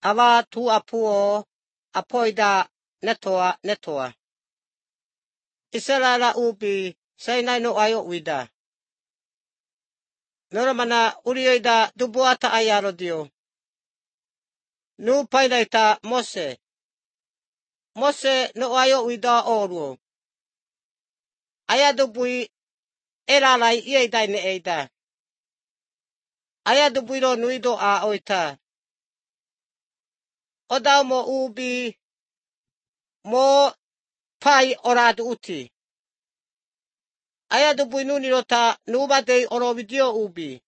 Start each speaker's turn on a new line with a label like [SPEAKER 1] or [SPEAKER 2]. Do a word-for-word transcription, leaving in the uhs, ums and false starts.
[SPEAKER 1] awa tu apuo apoida netoa netoa. Iselala ubi sainai no ayo wida. Noramana urioida dubuata ayaro dio. Nu paidaita Mose. Mose no ayo wida oruo. Aya dubui elalai iedai ne eida. Aya dubuiro nuido a oita. Odao mo ubi mo pai oradu uti. Aya dubui nunirota nubadei orovidio ubi.